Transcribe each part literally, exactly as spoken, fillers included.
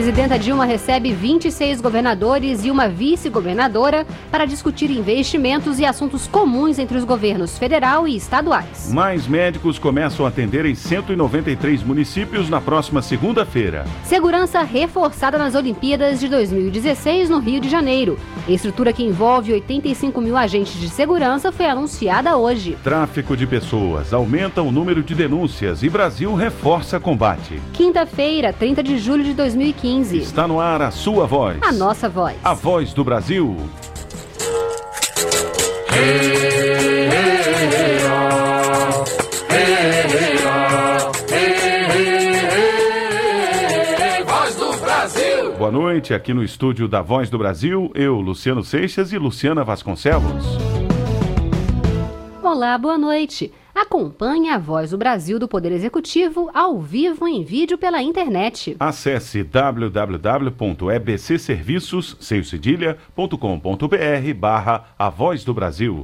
presidenta Dilma recebe vinte e seis governadores e uma vice-governadora para discutir investimentos e assuntos comuns entre os governos federal e estaduais. Mais médicos começam a atender em cento e noventa e três municípios na próxima segunda-feira. Segurança reforçada nas Olimpíadas de dois mil e dezesseis no Rio de Janeiro. A estrutura que envolve oitenta e cinco mil agentes de segurança foi anunciada hoje. Tráfico de pessoas aumenta o número de denúncias e Brasil reforça combate. Quinta-feira, trinta de julho de dois mil e quinze. Está no ar a sua voz. A nossa voz. A voz do Brasil. Voz do Brasil. Boa noite, aqui no estúdio da Voz do Brasil, eu, Luciano Seixas e Luciana Vasconcelos. Olá, boa noite. Acompanhe a Voz do Brasil do Poder Executivo ao vivo em vídeo pela internet. Acesse w w w ponto e b c serviços ponto com ponto b r barra A Voz do Brasil.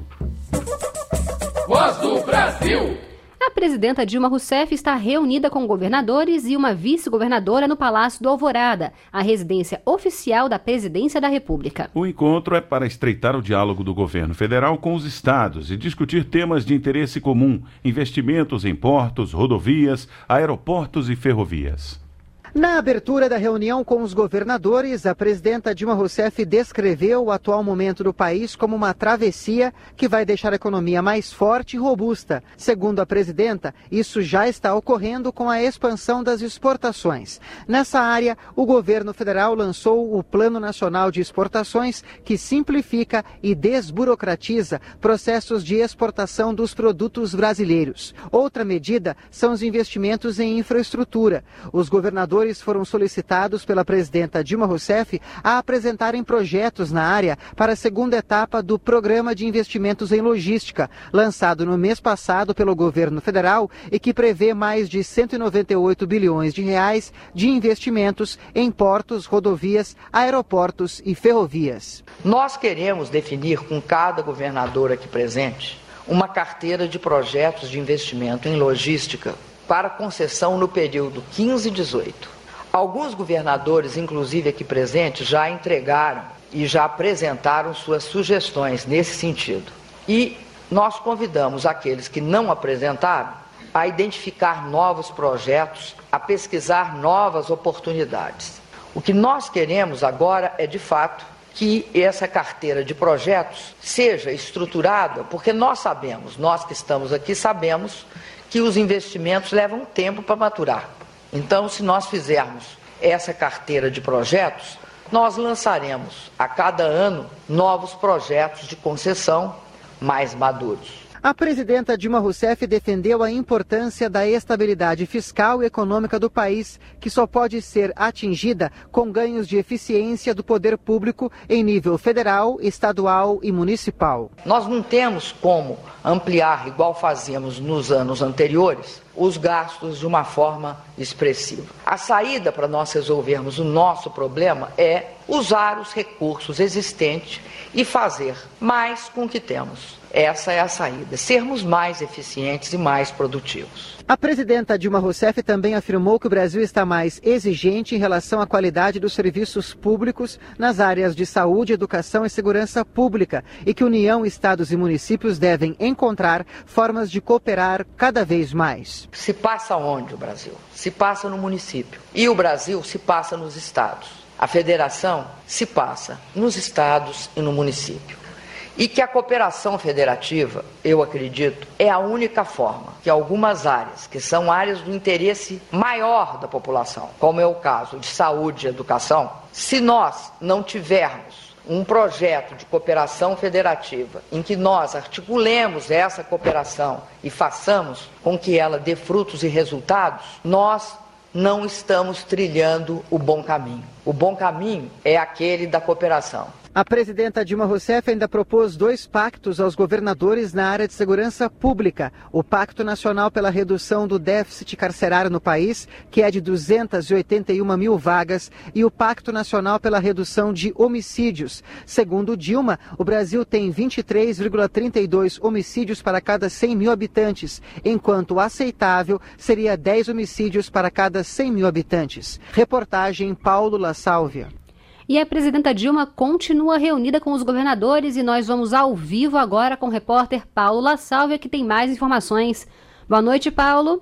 Voz do Brasil. A presidenta Dilma Rousseff está reunida com governadores e uma vice-governadora no Palácio do Alvorada, a residência oficial da Presidência da República. O encontro é para estreitar o diálogo do governo federal com os estados e discutir temas de interesse comum, investimentos em portos, rodovias, aeroportos e ferrovias. Na abertura da reunião com os governadores, a presidenta Dilma Rousseff descreveu o atual momento do país como uma travessia que vai deixar a economia mais forte e robusta. Segundo a presidenta, isso já está ocorrendo com a expansão das exportações. Nessa área, o governo federal lançou o Plano Nacional de Exportações, que simplifica e desburocratiza processos de exportação dos produtos brasileiros. Outra medida são os investimentos em infraestrutura. Os governadores foram solicitados pela presidenta Dilma Rousseff a apresentarem projetos na área para a segunda etapa do Programa de Investimentos em Logística, lançado no mês passado pelo governo federal e que prevê mais de cento e noventa e oito bilhões de reais de investimentos em portos, rodovias, aeroportos e ferrovias. Nós queremos definir com cada governador aqui presente uma carteira de projetos de investimento em logística para concessão no período quinze e dezoito. Alguns governadores, inclusive aqui presentes, já entregaram e já apresentaram suas sugestões nesse sentido. E nós convidamos aqueles que não apresentaram a identificar novos projetos, a pesquisar novas oportunidades. O que nós queremos agora é, de fato, que essa carteira de projetos seja estruturada, porque nós sabemos, nós que estamos aqui sabemos, que os investimentos levam tempo para maturar. Então, se nós fizermos essa carteira de projetos, nós lançaremos a cada ano novos projetos de concessão mais maduros. A presidenta Dilma Rousseff defendeu a importância da estabilidade fiscal e econômica do país, que só pode ser atingida com ganhos de eficiência do poder público em nível federal, estadual e municipal. Nós não temos como ampliar, igual fazíamos nos anos anteriores, os gastos de uma forma expressiva. A saída para nós resolvermos o nosso problema é usar os recursos existentes e fazer mais com o que temos. Essa é a saída, sermos mais eficientes e mais produtivos. A presidenta Dilma Rousseff também afirmou que o Brasil está mais exigente em relação à qualidade dos serviços públicos nas áreas de saúde, educação e segurança pública e que União, estados e municípios devem encontrar formas de cooperar cada vez mais. Se passa onde o Brasil? Se passa no município. E o Brasil se passa nos estados. A federação se passa nos estados e no município. E que a cooperação federativa, eu acredito, é a única forma que algumas áreas, que são áreas do interesse maior da população, como é o caso de saúde e educação, se nós não tivermos um projeto de cooperação federativa em que nós articulemos essa cooperação e façamos com que ela dê frutos e resultados, nós não estamos trilhando o bom caminho. O bom caminho é aquele da cooperação. A presidenta Dilma Rousseff ainda propôs dois pactos aos governadores na área de segurança pública. O Pacto Nacional pela Redução do Déficit Carcerário no país, que é de duzentas e oitenta e uma mil vagas, e o Pacto Nacional pela Redução de Homicídios. Segundo Dilma, o Brasil tem vinte e três vírgula trinta e dois homicídios para cada cem mil habitantes, enquanto o aceitável seria dez homicídios para cada cem mil habitantes. Reportagem Paulo La Sálvia. E a presidenta Dilma continua reunida com os governadores e nós vamos ao vivo agora com o repórter Paulo La Sálvia, que tem mais informações. Boa noite, Paulo.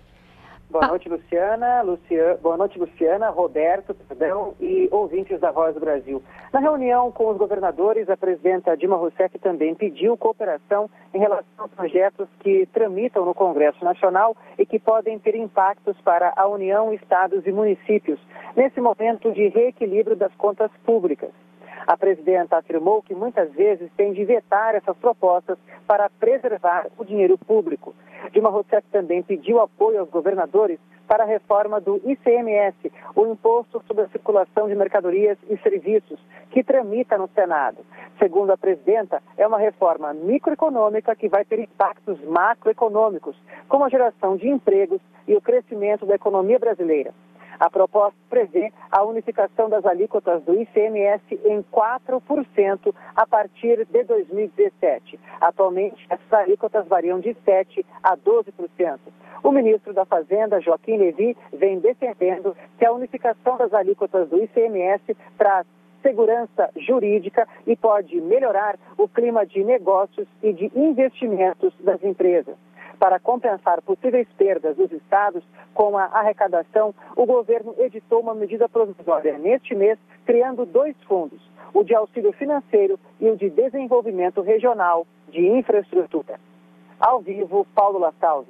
Boa noite, Luciana. Luciana. Boa noite, Luciana, Roberto, perdão, e ouvintes da Voz do Brasil. Na reunião com os governadores, a presidenta Dilma Rousseff também pediu cooperação em relação a projetos que tramitam no Congresso Nacional e que podem ter impactos para a União, estados e municípios, nesse momento de reequilíbrio das contas públicas. A presidenta afirmou que muitas vezes tem de vetar essas propostas para preservar o dinheiro público. Dilma Rousseff também pediu apoio aos governadores para a reforma do I C M S, o Imposto sobre a Circulação de Mercadorias e Serviços, que tramita no Senado. Segundo a presidenta, é uma reforma microeconômica que vai ter impactos macroeconômicos, como a geração de empregos e o crescimento da economia brasileira. A proposta prevê a unificação das alíquotas do I C M S em quatro por cento a partir de dois mil e dezessete. Atualmente, essas alíquotas variam de sete por cento a doze por cento. O ministro da Fazenda, Joaquim Levy, vem defendendo que a unificação das alíquotas do I C M S traz segurança jurídica e pode melhorar o clima de negócios e de investimentos das empresas. Para compensar possíveis perdas dos estados com a arrecadação, o governo editou uma medida provisória neste mês, criando dois fundos, o de auxílio financeiro e o de desenvolvimento regional de infraestrutura. Ao vivo, Paulo La Sálvia.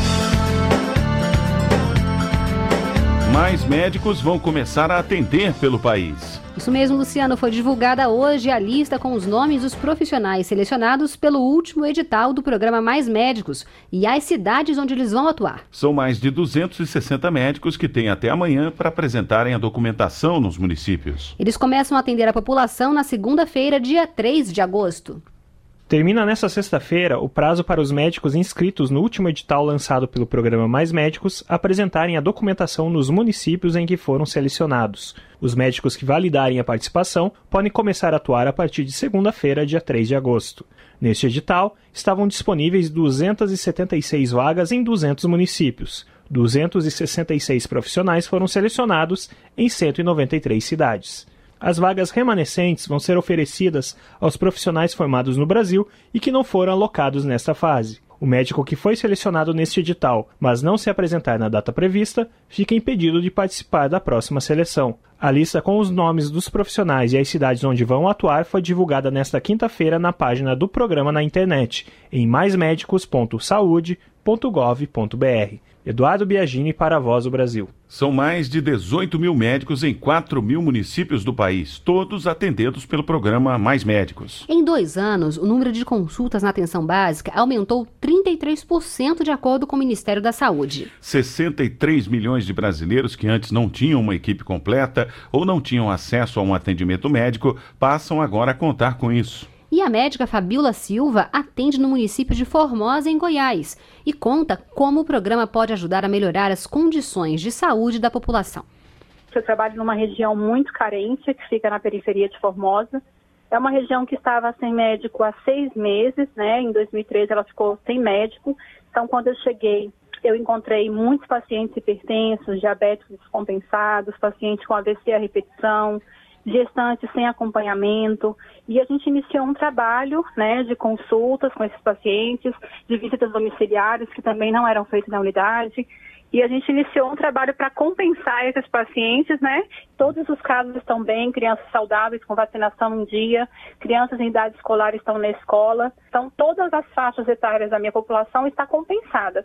Mais médicos vão começar a atender pelo país. Isso mesmo, Luciano. Foi divulgada hoje a lista com os nomes dos profissionais selecionados pelo último edital do programa Mais Médicos e as cidades onde eles vão atuar. São mais de duzentos e sessenta médicos que têm até amanhã para apresentarem a documentação nos municípios. Eles começam a atender a população na segunda-feira, dia três de agosto. Termina nesta sexta-feira o prazo para os médicos inscritos no último edital lançado pelo programa Mais Médicos apresentarem a documentação nos municípios em que foram selecionados. Os médicos que validarem a participação podem começar a atuar a partir de segunda-feira, dia três de agosto. Neste edital, estavam disponíveis duzentas e setenta e seis vagas em duzentos municípios. duzentos e sessenta e seis profissionais foram selecionados em cento e noventa e três cidades. As vagas remanescentes vão ser oferecidas aos profissionais formados no Brasil e que não foram alocados nesta fase. O médico que foi selecionado neste edital, mas não se apresentar na data prevista, fica impedido de participar da próxima seleção. A lista com os nomes dos profissionais e as cidades onde vão atuar foi divulgada nesta quinta-feira na página do programa na internet, em mais médicos ponto saude ponto gov ponto br. Eduardo Biagini para a Voz do Brasil. São mais de dezoito mil médicos em quatro mil municípios do país, todos atendidos pelo programa Mais Médicos. Em dois anos, o número de consultas na atenção básica aumentou trinta e três por cento de acordo com o Ministério da Saúde. sessenta e três milhões de brasileiros que antes não tinham uma equipe completa ou não tinham acesso a um atendimento médico passam agora a contar com isso. E a médica Fabiola Silva atende no município de Formosa, em Goiás, e conta como o programa pode ajudar a melhorar as condições de saúde da população. Eu trabalho numa região muito carente, que fica na periferia de Formosa. É uma região que estava sem médico há seis meses, né? Em dois mil e treze ela ficou sem médico. Então, quando eu cheguei, eu encontrei muitos pacientes hipertensos, diabéticos descompensados, pacientes com A V C a repetição, gestantes sem acompanhamento, e a gente iniciou um trabalho, né, de consultas com esses pacientes, de visitas domiciliares que também não eram feitas na unidade, e a gente iniciou um trabalho para compensar esses pacientes, né? Todos os casos estão bem, crianças saudáveis com vacinação em dia, crianças em idade escolar estão na escola, então todas as faixas etárias da minha população estão compensadas.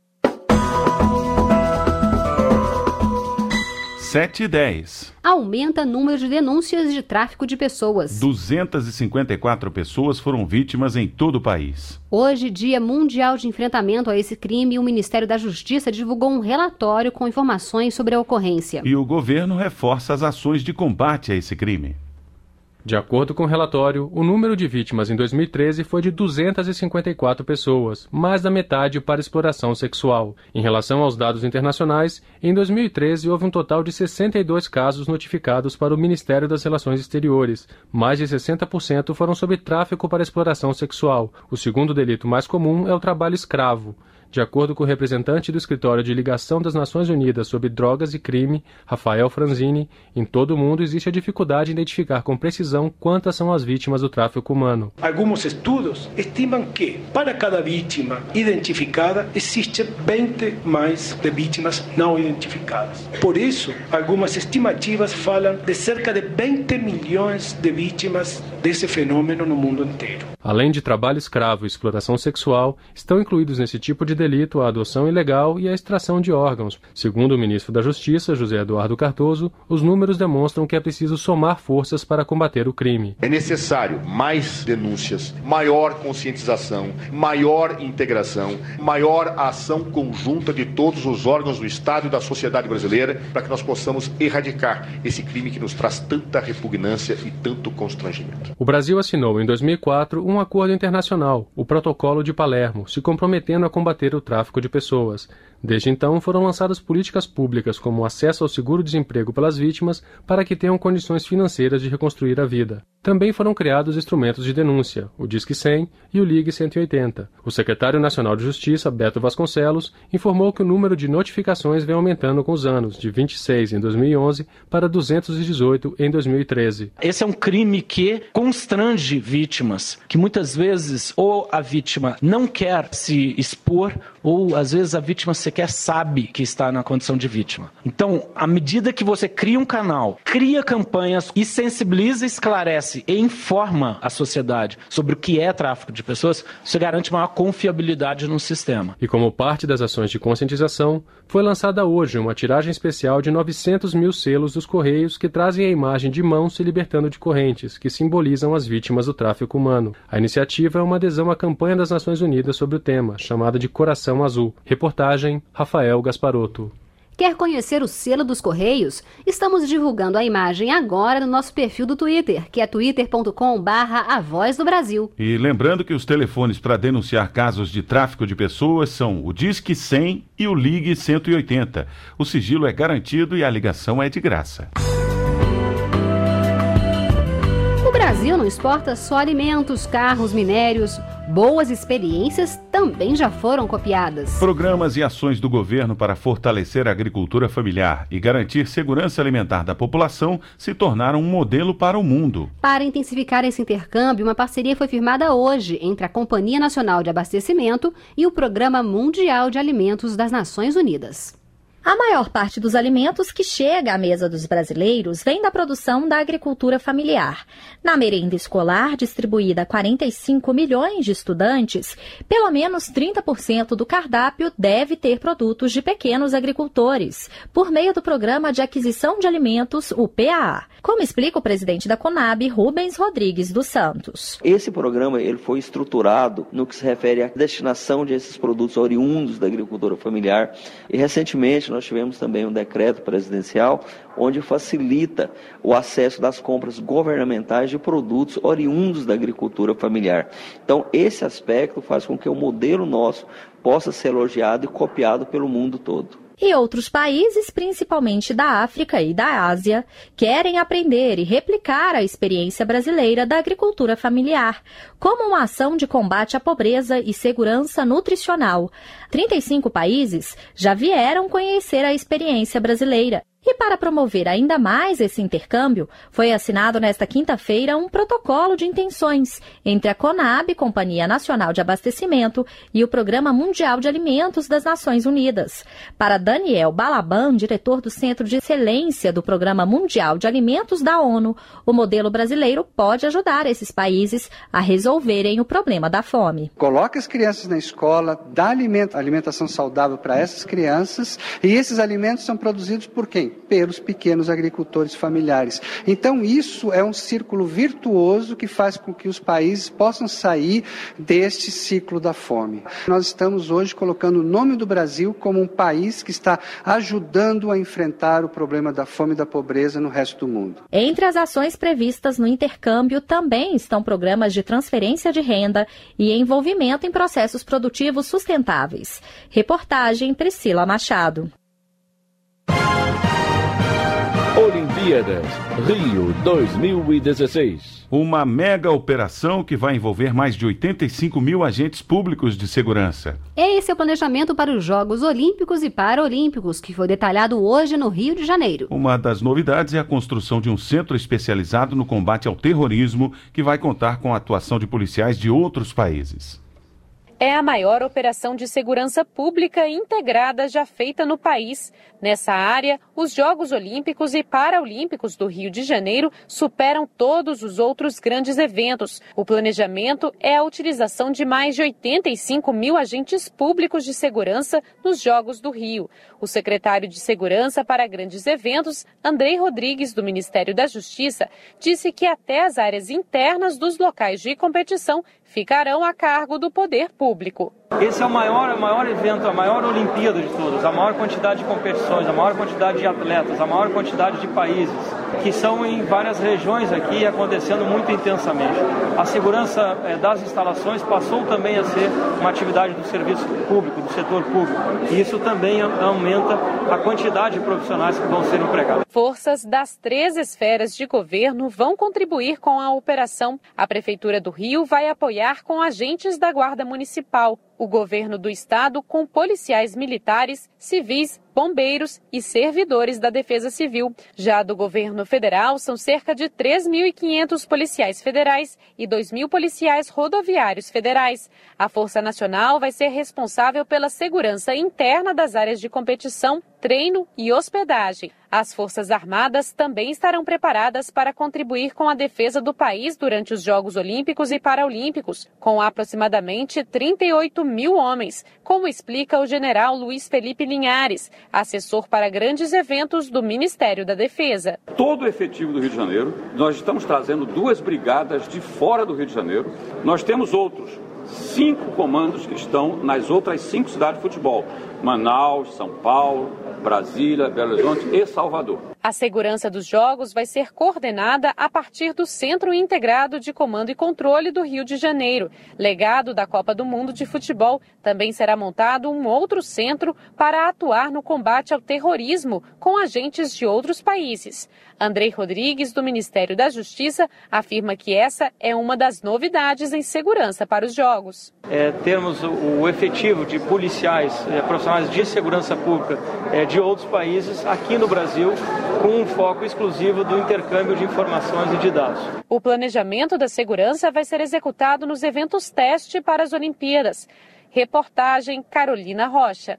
sete e dez. Aumenta o número de denúncias de tráfico de pessoas. duzentas e cinquenta e quatro pessoas foram vítimas em todo o país. Hoje, Dia Mundial de Enfrentamento a esse crime, o Ministério da Justiça divulgou um relatório com informações sobre a ocorrência. E o governo reforça as ações de combate a esse crime. De acordo com o relatório, o número de vítimas em dois mil e treze foi de duzentas e cinquenta e quatro pessoas, mais da metade para exploração sexual. Em relação aos dados internacionais, em dois mil e treze houve um total de sessenta e dois casos notificados para o Ministério das Relações Exteriores. Mais de sessenta por cento foram sobre tráfico para exploração sexual. O segundo delito mais comum é o trabalho escravo. De acordo com o representante do Escritório de Ligação das Nações Unidas sobre Drogas e Crime, Rafael Franzini, em todo o mundo existe a dificuldade em identificar com precisão quantas são as vítimas do tráfico humano. Alguns estudos estimam que, para cada vítima identificada, existe vinte mais de vítimas não identificadas. Por isso, algumas estimativas falam de cerca de vinte milhões de vítimas desse fenômeno no mundo inteiro. Além de trabalho escravo e exploração sexual, estão incluídos nesse tipo de delito a adoção ilegal e a extração de órgãos. Segundo o ministro da Justiça, José Eduardo Cardoso, os números demonstram que é preciso somar forças para combater o crime. É necessário mais denúncias, maior conscientização, maior integração, maior ação conjunta de todos os órgãos do Estado e da sociedade brasileira para que nós possamos erradicar esse crime que nos traz tanta repugnância e tanto constrangimento. O Brasil assinou em dois mil e quatro um acordo internacional, o Protocolo de Palermo, se comprometendo a combater o tráfico de pessoas. Desde então, foram lançadas políticas públicas como o acesso ao seguro-desemprego pelas vítimas para que tenham condições financeiras de reconstruir a vida. Também foram criados instrumentos de denúncia, o Disque cem e o Ligue cento e oitenta. O secretário nacional de Justiça, Beto Vasconcelos, informou que o número de notificações vem aumentando com os anos, de vinte e seis em dois mil e onze para duzentos e dezoito em dois mil e treze. Esse é um crime que constrange vítimas, que muitas vezes ou a vítima não quer se expor, ou às vezes a vítima sequer sabe que está na condição de vítima. Então, à medida que você cria um canal, cria campanhas e sensibiliza, esclarece e informa a sociedade sobre o que é tráfico de pessoas, você garante maior confiabilidade no sistema. E como parte das ações de conscientização, foi lançada hoje uma tiragem especial de novecentos mil selos dos Correios que trazem a imagem de mãos se libertando de correntes, que simbolizam as vítimas do tráfico humano. A iniciativa é uma adesão à campanha das Nações Unidas sobre o tema, chamada de Coração Azul. Reportagem, Rafael Gasparotto. Quer conhecer o selo dos Correios? Estamos divulgando a imagem agora no nosso perfil do Twitter, que é twitter ponto com barra a voz do Brasil. E lembrando que os telefones para denunciar casos de tráfico de pessoas são o Disque cem e o Ligue cento e oitenta. O sigilo é garantido e a ligação é de graça. O Brasil não exporta só alimentos, carros, minérios. Boas experiências também já foram copiadas. Programas e ações do governo para fortalecer a agricultura familiar e garantir segurança alimentar da população se tornaram um modelo para o mundo. Para intensificar esse intercâmbio, uma parceria foi firmada hoje entre a Companhia Nacional de Abastecimento e o Programa Mundial de Alimentos das Nações Unidas. A maior parte dos alimentos que chega à mesa dos brasileiros vem da produção da agricultura familiar. Na merenda escolar, distribuída a quarenta e cinco milhões de estudantes, pelo menos trinta por cento do cardápio deve ter produtos de pequenos agricultores, por meio do Programa de Aquisição de Alimentos, o P A A. Como explica o presidente da Conab, Rubens Rodrigues dos Santos. Esse programa ele foi estruturado no que se refere à destinação desses produtos oriundos da agricultura familiar e, recentemente, nós tivemos também um decreto presidencial onde facilita o acesso das compras governamentais de produtos oriundos da agricultura familiar. Então, esse aspecto faz com que o modelo nosso possa ser elogiado e copiado pelo mundo todo. E outros países, principalmente da África e da Ásia, querem aprender e replicar a experiência brasileira da agricultura familiar, como uma ação de combate à pobreza e segurança nutricional. trinta e cinco países já vieram conhecer a experiência brasileira. E para promover ainda mais esse intercâmbio, foi assinado nesta quinta-feira um protocolo de intenções entre a Conab, Companhia Nacional de Abastecimento, e o Programa Mundial de Alimentos das Nações Unidas. Para Daniel Balaban, diretor do Centro de Excelência do Programa Mundial de Alimentos da ONU, o modelo brasileiro pode ajudar esses países a resolverem o problema da fome. Coloca as crianças na escola, dá alimento, alimentação saudável para essas crianças, e esses alimentos são produzidos por quem? pelos pequenos agricultores familiares. Então, isso é um círculo virtuoso que faz com que os países possam sair deste ciclo da fome. Nós estamos hoje colocando o nome do Brasil como um país que está ajudando a enfrentar o problema da fome e da pobreza no resto do mundo. Entre as ações previstas no intercâmbio também estão programas de transferência de renda e envolvimento em processos produtivos sustentáveis. Reportagem Priscila Machado. Olimpíadas Rio dois mil e dezesseis. Uma mega operação que vai envolver mais de oitenta e cinco mil agentes públicos de segurança. Esse é o planejamento para os Jogos Olímpicos e Paralímpicos, que foi detalhado hoje no Rio de Janeiro. Uma das novidades é a construção de um centro especializado no combate ao terrorismo, que vai contar com a atuação de policiais de outros países. É a maior operação de segurança pública integrada já feita no país. Nessa área, os Jogos Olímpicos e Paralímpicos do Rio de Janeiro superam todos os outros grandes eventos. O planejamento é a utilização de mais de oitenta e cinco mil agentes públicos de segurança nos Jogos do Rio. O secretário de Segurança para Grandes Eventos, Andrei Rodrigues, do Ministério da Justiça, disse que até as áreas internas dos locais de competição ficarão a cargo do poder público. Esse é o maior, o maior evento, a maior Olimpíada de todos, a maior quantidade de competições, a maior quantidade de atletas, a maior quantidade de países, que são em várias regiões aqui acontecendo muito intensamente. A segurança eh, das instalações passou também a ser uma atividade do serviço público, do setor público, e isso também aumenta a quantidade de profissionais que vão ser empregados. Forças das três esferas de governo vão contribuir com a operação. A Prefeitura do Rio vai apoiar com agentes da Guarda Municipal. O governo do estado com policiais militares, civis, bombeiros e servidores da Defesa Civil. Já do governo federal, são cerca de três mil e quinhentos policiais federais e dois mil policiais rodoviários federais. A Força Nacional vai ser responsável pela segurança interna das áreas de competição, treino e hospedagem. As Forças Armadas também estarão preparadas para contribuir com a defesa do país durante os Jogos Olímpicos e Paralímpicos, com aproximadamente trinta e oito mil homens, como explica o general Luiz Felipe Linhares, assessor para grandes eventos do Ministério da Defesa. Todo o efetivo do Rio de Janeiro, nós estamos trazendo duas brigadas de fora do Rio de Janeiro, nós temos outros cinco comandos que estão nas outras cinco cidades de futebol, Manaus, São Paulo, Brasília, Belo Horizonte e Salvador. A segurança dos Jogos vai ser coordenada a partir do Centro Integrado de Comando e Controle do Rio de Janeiro. Legado da Copa do Mundo de Futebol, também será montado um outro centro para atuar no combate ao terrorismo com agentes de outros países. Andrei Rodrigues, do Ministério da Justiça, afirma que essa é uma das novidades em segurança para os Jogos. É, termos o, o efetivo de policiais, é, profissionais de segurança pública é, de outros países aqui no Brasil, com um foco exclusivo do intercâmbio de informações e de dados. O planejamento da segurança vai ser executado nos eventos teste para as Olimpíadas. Reportagem Carolina Rocha.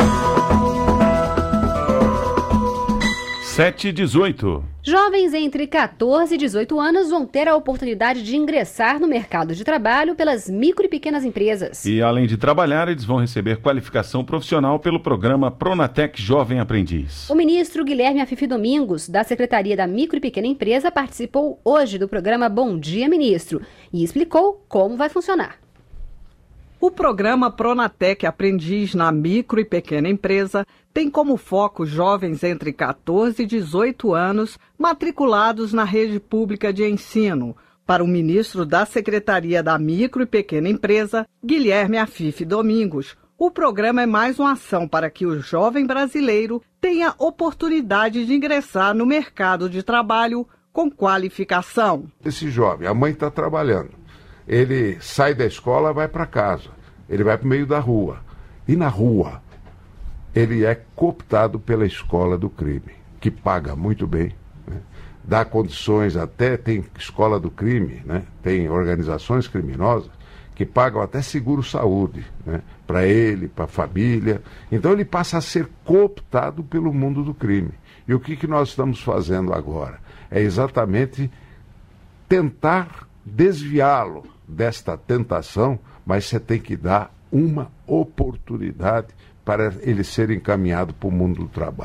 sete e dezoito. Jovens entre quatorze e dezoito anos vão ter a oportunidade de ingressar no mercado de trabalho pelas micro e pequenas empresas. E além de trabalhar, eles vão receber qualificação profissional pelo programa Pronatec Jovem Aprendiz. O ministro Guilherme Afife Domingos, da Secretaria da Micro e Pequena Empresa, participou hoje do programa Bom Dia Ministro e explicou como vai funcionar. O programa Pronatec Aprendiz na Micro e Pequena Empresa tem como foco jovens entre quatorze e dezoito anos matriculados na rede pública de ensino. Para o ministro da Secretaria da Micro e Pequena Empresa, Guilherme Afife Domingos, o programa é mais uma ação para que o jovem brasileiro tenha oportunidade de ingressar no mercado de trabalho com qualificação. Esse jovem, a mãe está trabalhando. Ele sai da escola, vai para casa, ele vai para o meio da rua. E na rua, ele é cooptado pela escola do crime, que paga muito bem, né? Dá condições, até tem escola do crime, né? Tem organizações criminosas que pagam até seguro-saúde, né? Para ele, para a família. Então ele passa a ser cooptado pelo mundo do crime. E o que, que nós estamos fazendo agora? É exatamente tentar desviá-lo desta tentação, mas você tem que dar uma oportunidade para ele ser encaminhado para o mundo do trabalho.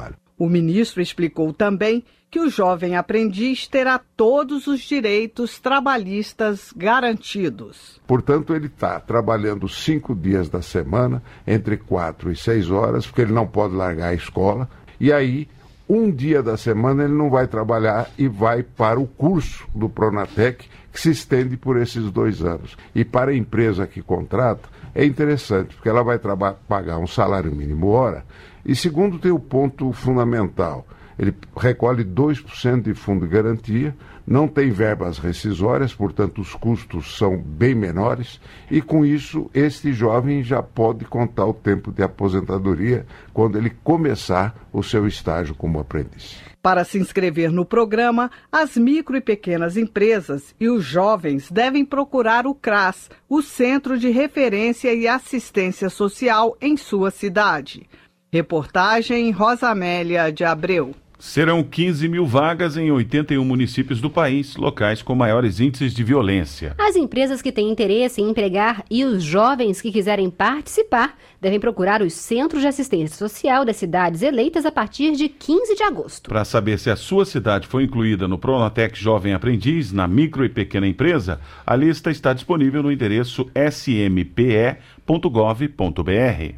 O ministro explicou também que o jovem aprendiz terá todos os direitos trabalhistas garantidos. Portanto, ele está trabalhando cinco dias da semana, entre quatro e seis horas, porque ele não pode largar a escola. E aí, um dia da semana ele não vai trabalhar e vai para o curso do Pronatec, que se estende por esses dois anos. E para a empresa que contrata, é interessante, porque ela vai pagar um salário mínimo hora. E segundo, tem o ponto fundamental. Ele recolhe dois por cento de fundo de garantia, não tem verbas rescisórias, portanto os custos são bem menores, e com isso este jovem já pode contar o tempo de aposentadoria quando ele começar o seu estágio como aprendiz. Para se inscrever no programa, as micro e pequenas empresas e os jovens devem procurar o CRAS, o Centro de Referência e Assistência Social, em sua cidade. Reportagem Rosa Amélia de Abreu. Serão quinze mil vagas em oitenta e um municípios do país, locais com maiores índices de violência. As empresas que têm interesse em empregar e os jovens que quiserem participar devem procurar os centros de assistência social das cidades eleitas a partir de quinze de agosto. Para saber se a sua cidade foi incluída no Pronatec Jovem Aprendiz, na micro e pequena empresa, a lista está disponível no endereço s m p e ponto gov ponto b r.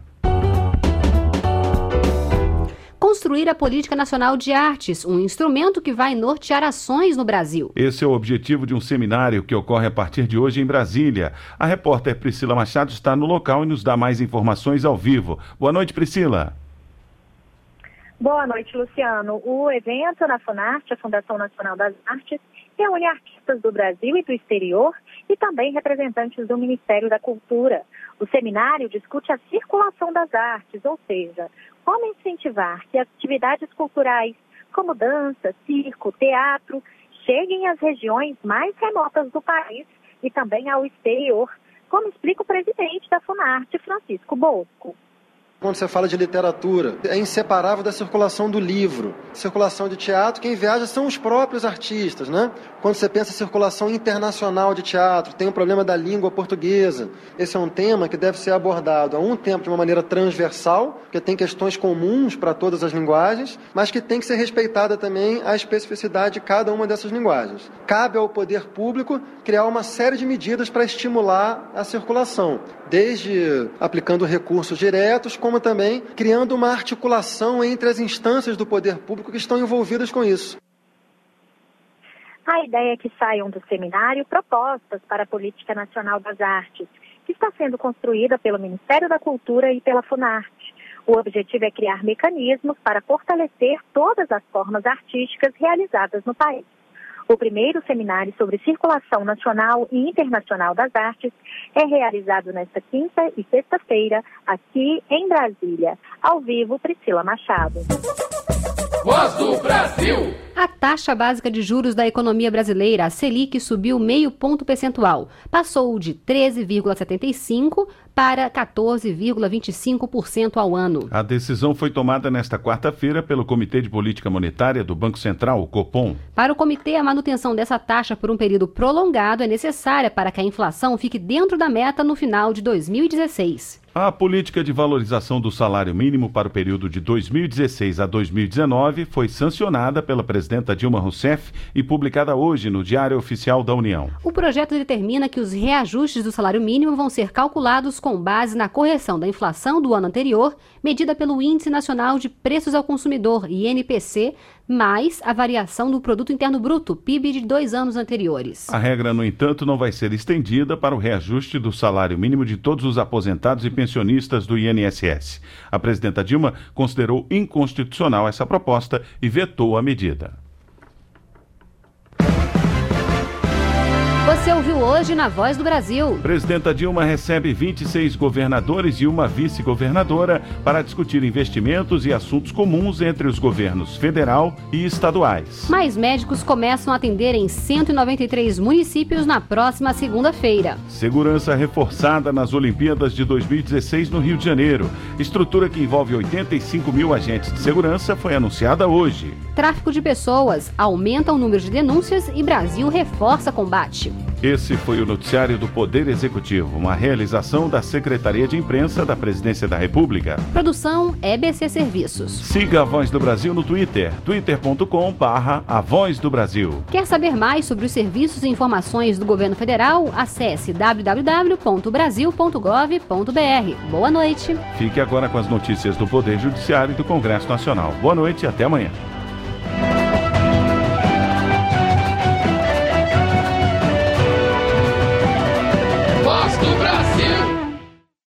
Construir a Política Nacional de Artes, um instrumento que vai nortear ações no Brasil. Esse é o objetivo de um seminário que ocorre a partir de hoje em Brasília. A repórter Priscila Machado está no local e nos dá mais informações ao vivo. Boa noite, Priscila. Boa noite, Luciano. O evento na Funarte, a Fundação Nacional das Artes, reúne artistas do Brasil e do exterior e também representantes do Ministério da Cultura. O seminário discute a circulação das artes, ou seja, como incentivar que atividades culturais como dança, circo, teatro cheguem às regiões mais remotas do país e também ao exterior, como explica o presidente da Funarte, Francisco Bosco. Quando você fala de literatura, é inseparável da circulação do livro. Circulação de teatro, quem viaja são os próprios artistas, né? Quando você pensa em circulação internacional de teatro, tem o problema da língua portuguesa. Esse é um tema que deve ser abordado, a um tempo, de uma maneira transversal, porque tem questões comuns para todas as linguagens, mas que tem que ser respeitada também a especificidade de cada uma dessas linguagens. Cabe ao poder público criar uma série de medidas para estimular a circulação, desde aplicando recursos diretos, como também criando uma articulação entre as instâncias do poder público que estão envolvidas com isso. A ideia é que saiam do seminário propostas para a Política Nacional das Artes, que está sendo construída pelo Ministério da Cultura e pela Funarte. O objetivo é criar mecanismos para fortalecer todas as formas artísticas realizadas no país. O primeiro seminário sobre circulação nacional e internacional das artes é realizado nesta quinta e sexta-feira, aqui em Brasília. Ao vivo, Priscila Machado. Voz do Brasil! A taxa básica de juros da economia brasileira, a Selic, subiu meio ponto percentual. Passou de treze vírgula setenta e cinco por cento para quatorze vírgula vinte e cinco por cento ao ano. A decisão foi tomada nesta quarta-feira pelo Comitê de Política Monetária do Banco Central, o Copom. Para o comitê, a manutenção dessa taxa por um período prolongado é necessária para que a inflação fique dentro da meta no final de dois mil e dezesseis. A política de valorização do salário mínimo para o período de dois mil e dezesseis a dois mil e dezenove foi sancionada pela presidenta Dilma Rousseff e publicada hoje no Diário Oficial da União. O projeto determina que os reajustes do salário mínimo vão ser calculados com base na correção da inflação do ano anterior, medida pelo Índice Nacional de Preços ao Consumidor, I N P C, mais a variação do Produto Interno Bruto, P I B, de dois anos anteriores. A regra, no entanto, não vai ser estendida para o reajuste do salário mínimo de todos os aposentados e pensionistas do I N S S. A presidenta Dilma considerou inconstitucional essa proposta e vetou a medida. Você ouviu hoje na Voz do Brasil. Presidenta Dilma recebe vinte e seis governadores e uma vice-governadora para discutir investimentos e assuntos comuns entre os governos federal e estaduais. Mais médicos começam a atender em cento e noventa e três municípios na próxima segunda-feira. Segurança reforçada nas Olimpíadas de dois mil e dezesseis no Rio de Janeiro. Estrutura que envolve oitenta e cinco mil agentes de segurança foi anunciada hoje. Tráfico de pessoas. Aumenta o número de denúncias e Brasil reforça combate. Esse foi o noticiário do Poder Executivo, uma realização da Secretaria de Imprensa da Presidência da República. Produção E B C Serviços. Siga a Voz do Brasil no Twitter, twitter ponto com barra A Voz do Brasil. Quer saber mais sobre os serviços e informações do Governo Federal? Acesse w w w ponto brasil ponto gov ponto b r. Boa noite. Fique agora com as notícias do Poder Judiciário e do Congresso Nacional. Boa noite e até amanhã.